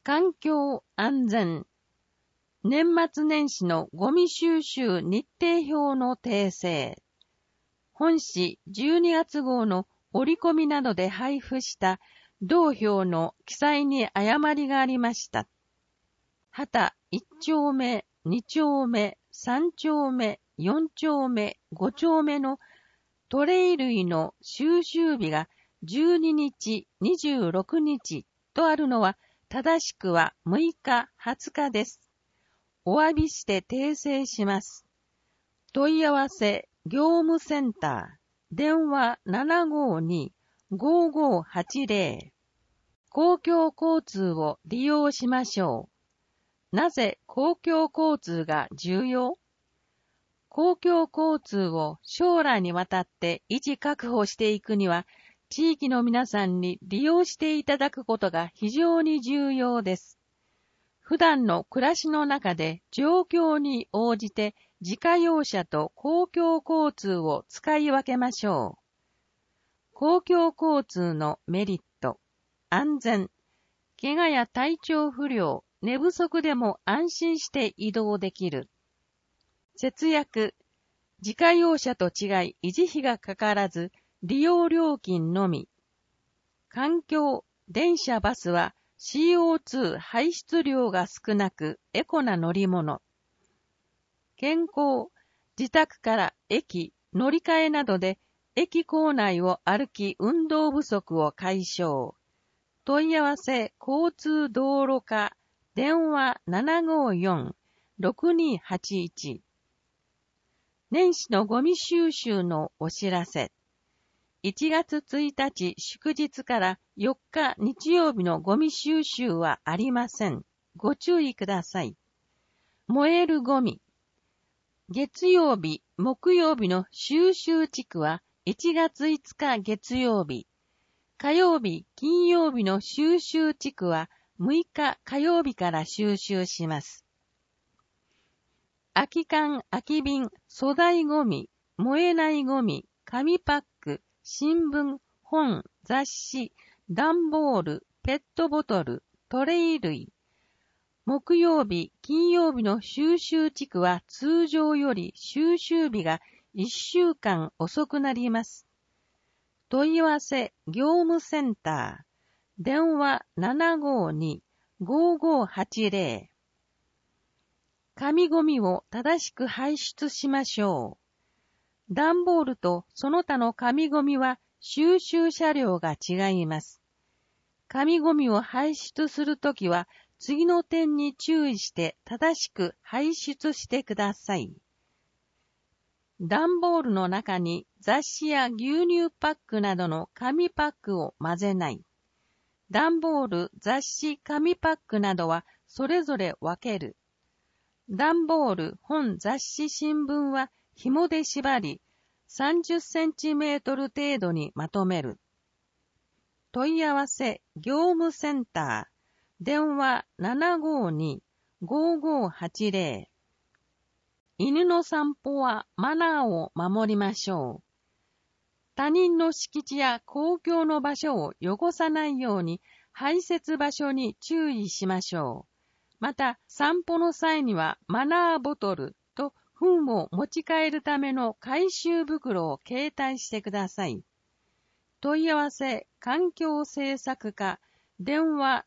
環境安全。年末年始のゴミ収集日程表の訂正。本誌12月号の折り込みなどで配布した同表の記載に誤りがありました。旗1丁目、2丁目、3丁目、4丁目、5丁目のトレイ類の収集日が12日、26日とあるのは正しくは6日、20日です。お詫びして訂正します。問い合わせ業務センター電話 752-5580 公共交通を利用しましょう。なぜ公共交通が重要？公共交通を将来にわたって維持確保していくには、地域の皆さんに利用していただくことが非常に重要です。普段の暮らしの中で状況に応じて自家用車と公共交通を使い分けましょう。公共交通のメリット、安全、怪我や体調不良、寝不足でも安心して移動できる。節約、自家用車と違い維持費がかからず、利用料金のみ。環境、電車バスは CO2 排出量が少なくエコな乗り物。健康、自宅から駅、乗り換えなどで駅構内を歩き運動不足を解消。問い合わせ交通道路課電話 754-6281。年始のゴミ収集のお知らせ。1月1日祝日から4日日曜日のゴミ収集はありません。ご注意ください。燃えるゴミ。月曜日、木曜日の収集地区は1月5日月曜日。火曜日、金曜日の収集地区は6日火曜日から収集します。空き缶、空き瓶、粗大ゴミ、燃えないゴミ、紙パック、新聞、本、雑誌、段ボール、ペットボトル、トレイ類。木曜日、金曜日の収集地区は通常より収集日が1週間遅くなります。問い合わせ業務センター電話 752-5580。紙ゴミを正しく排出しましょう。段ボールとその他の紙ゴミは収集車両が違います。紙ゴミを排出するときは次の点に注意して正しく排出してください。段ボールの中に雑誌や牛乳パックなどの紙パックを混ぜない。段ボール、雑誌、紙パックなどはそれぞれ分ける。段ボール、本、雑誌、新聞は紐で縛り、30センチメートル程度にまとめる。問い合わせ、業務センター、電話 752-5580。犬の散歩はマナーを守りましょう。他人の敷地や公共の場所を汚さないように排泄場所に注意しましょう。また、散歩の際にはマナーボトルと糞を持ち帰るための回収袋を携帯してください。問い合わせ、環境政策課、電話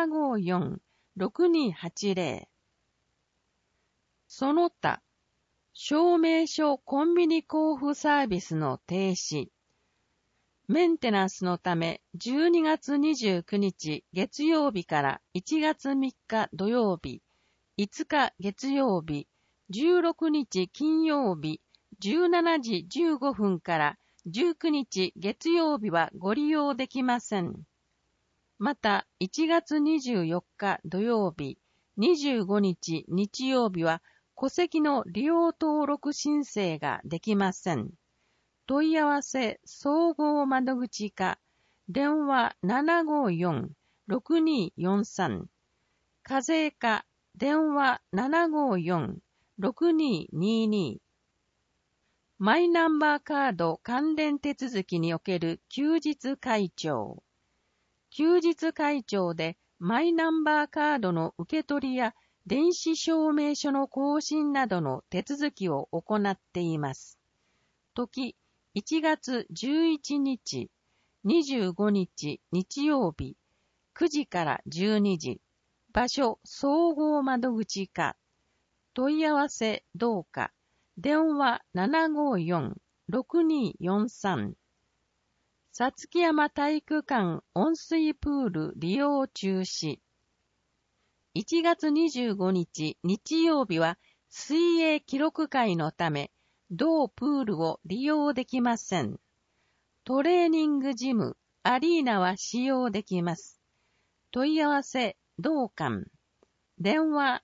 754-6280。その他、証明書コンビニ交付サービスの停止。メンテナンスのため12月29日月曜日から1月3日土曜日、5日月曜日、16日金曜日、17時15分から19日月曜日はご利用できません。また、1月24日土曜日、25日日曜日は戸籍の利用登録申請ができません。問い合わせ総合窓口課電話 754-6243。課税課電話 754-6222。マイナンバーカード関連手続きにおける休日開帳。休日開帳でマイナンバーカードの受け取りや電子証明書の更新などの手続きを行っています。時、1月11日、25日日曜日、9時から12時、場所総合窓口課、問い合わせどうか、電話754-6243、さつき山体育館温水プール利用中止。1月25日日曜日は水泳記録会のため、同プールを利用できません。トレーニングジム、アリーナは使用できます。問い合わせ同館、電話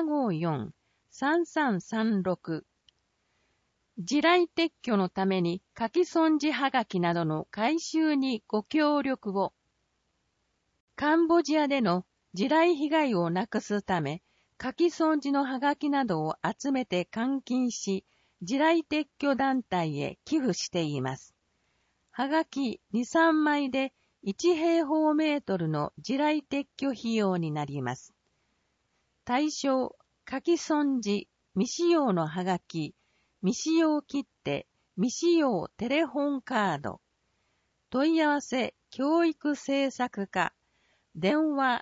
754-3336。地雷撤去のために書き損じはがきなどの回収にご協力を。カンボジアでの地雷被害をなくすため、書き損じのはがきなどを集めて換金し、地雷撤去団体へ寄付しています。はがき2、3枚で1平方メートルの地雷撤去費用になります。対象、書き損じ、未使用のはがき、未使用切手、未使用テレホンカード。問い合わせ、教育政策課。電話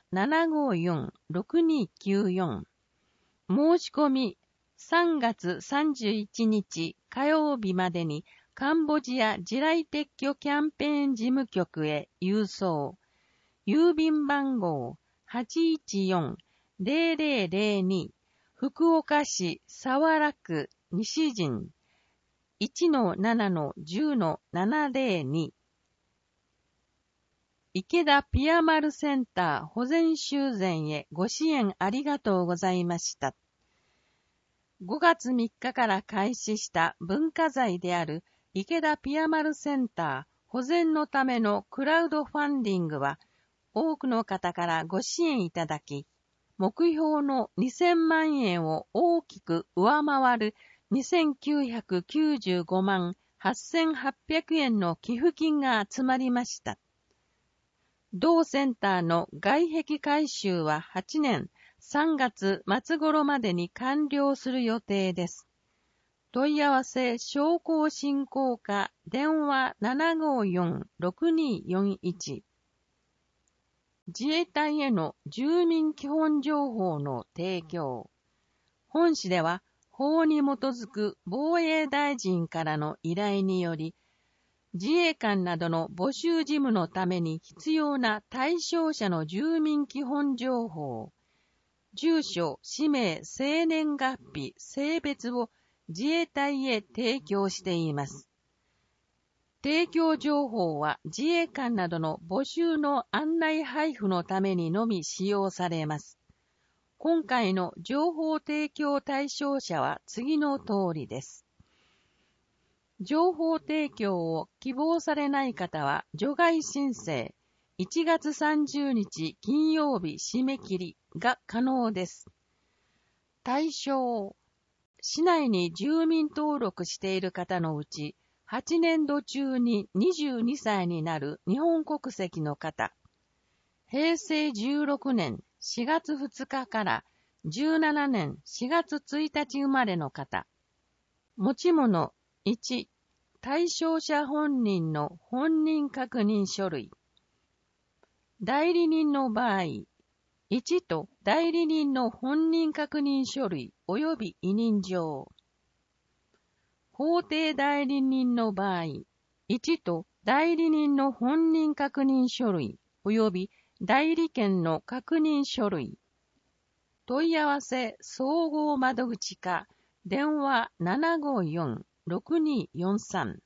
754-6294。申し込み、3月31日火曜日までにカンボジア地雷撤去キャンペーン事務局へ郵送。郵便番号 814-0002。福岡市早良区西陣 1-7-10-702。池田ピアマルセンター保全修繕へご支援ありがとうございました。5月3日から開始した文化財である池田ピアマルセンター保全のためのクラウドファンディングは多くの方からご支援いただき、目標の2000万円を大きく上回る2995万8800円の寄付金が集まりました。同センターの外壁改修は8年3月末頃までに完了する予定です。問い合わせ商工振興課電話754-6241。自衛隊への住民基本情報の提供。本市では法に基づく防衛大臣からの依頼により、自衛官などの募集事務のために必要な対象者の住民基本情報、住所、氏名、生年月日、性別を自衛隊へ提供しています。提供情報は自衛官などの募集の案内配布のためにのみ使用されます。今回の情報提供対象者は次の通りです。情報提供を希望されない方は除外申請1月30日金曜日締め切りが可能です。対象、市内に住民登録している方のうち8年度中に22歳になる日本国籍の方、平成16年4月2日から17年4月1日生まれの方、持ち物1、対象者本人の本人確認書類、代理人の場合、1と代理人の本人確認書類及び委任状。法定代理人の場合、1と代理人の本人確認書類及び代理権の確認書類。問い合わせ総合窓口課電話754-6243。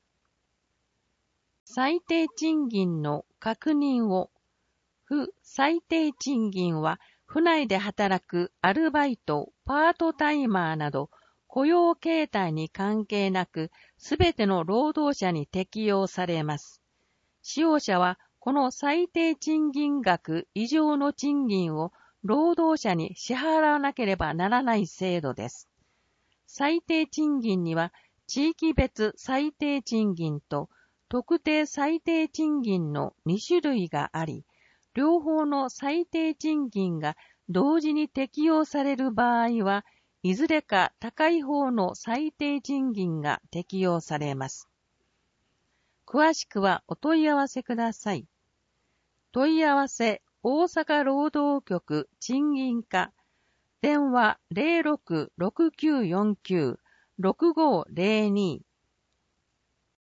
最低賃金の確認を。不最低賃金は、府内で働くアルバイト、パートタイマーなど、雇用形態に関係なく、すべての労働者に適用されます。使用者は、この最低賃金額以上の賃金を労働者に支払わなければならない制度です。最低賃金には、地域別最低賃金と特定最低賃金の2種類があり、 両方の最低賃金が同時に適用される場合は、いずれか高い方の最低賃金が適用されます。詳しくはお問い合わせください。問い合わせ大阪労働局賃金課電話 06-6949-6502